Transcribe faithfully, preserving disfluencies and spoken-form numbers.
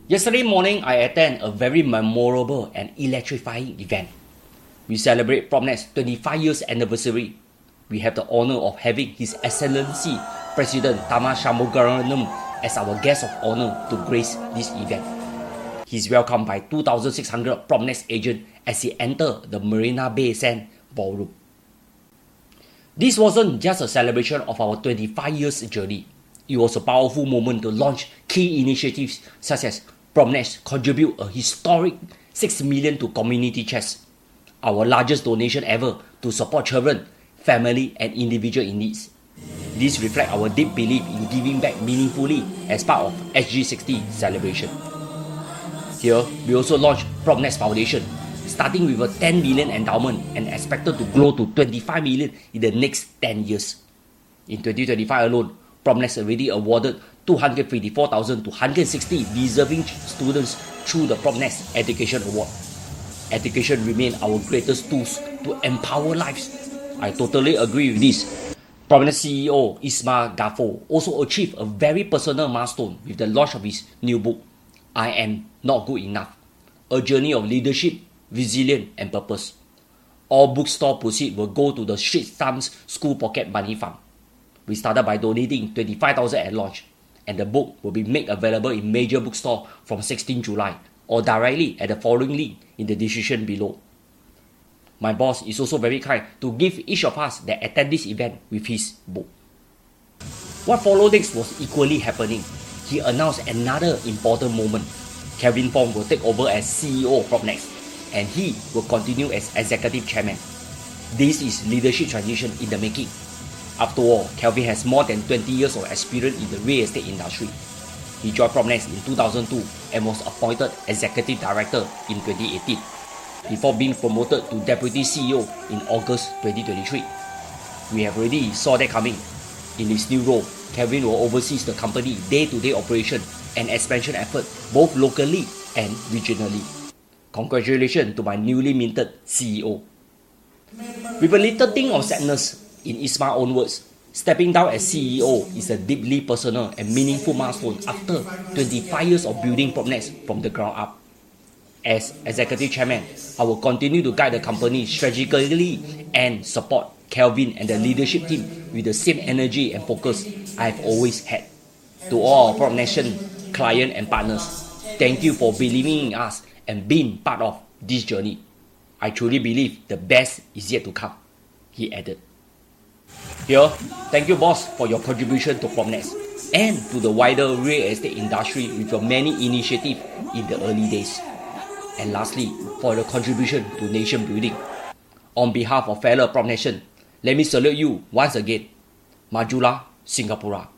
Yesterday morning, I attended a very memorable and electrifying event. We celebrate PropNet's twenty-five years anniversary. We have the honor of having His Excellency President Tharman Shanmugaratnam as our guest of honor to grace this event. He is welcomed by two thousand six hundred PropNet agents as he entered the Marina Bay Sands ballroom. This wasn't just a celebration of our twenty-five years journey. It was a powerful moment to launch key initiatives such as PropNet contribute a historic six million dollars to community chests, our largest donation ever to support children, family and individuals in needs. This reflects our deep belief in giving back meaningfully as part of S G sixty celebration. Here, we also launched PropNet Foundation, starting with a ten million endowment and expected to grow to twenty-five million in the next ten years. In twenty twenty-five alone, PropNet already awarded two hundred fifty-four thousand two hundred sixty deserving students through the PropNet Education Award. Education remains our greatest tools to empower lives. I totally agree with this. PropNet C E O Ismail Gafoor also achieved a very personal milestone with the launch of his new book, I Am Not Good Enough, a journey of leadership, resilience and purpose. All bookstore proceeds will go to the Straits Times School Pocket Money Fund. We started by donating twenty-five thousand dollars at launch, and the book will be made available in major bookstores from sixteenth of July or directly at the following link in the description below. My boss is also very kind to give each of us that attend this event with his book. What followed next was equally happening. He announced another important moment. Kelvin Fong will take over as C E O of PropNet, and he will continue as Executive Chairman. This is leadership transition in the making. After all, Kelvin has more than twenty years of experience in the real estate industry. He joined PropNet in two thousand two and was appointed Executive Director in twenty eighteen, before being promoted to Deputy C E O in August twenty twenty-three. We have already saw that coming. In his new role, Kelvin will oversee the company's day-to-day operation and expansion effort both locally and regionally. Congratulations to my newly minted C E O. With a little thing of sadness, in Ismail's own words, stepping down as C E O is a deeply personal and meaningful milestone after twenty-five years of building PropNet from the ground up. As Executive Chairman, I will continue to guide the company strategically and support Kelvin and the leadership team with the same energy and focus I have always had. To all our PropNation clients and partners, thank you for believing in us and being part of this journey. I truly believe the best is yet to come, he added. Here, thank you boss for your contribution to PropNet and to the wider real estate industry with your many initiatives in the early days. And lastly, for your contribution to nation building. On behalf of fellow PropNation, let me salute you once again. Majulah Singapura.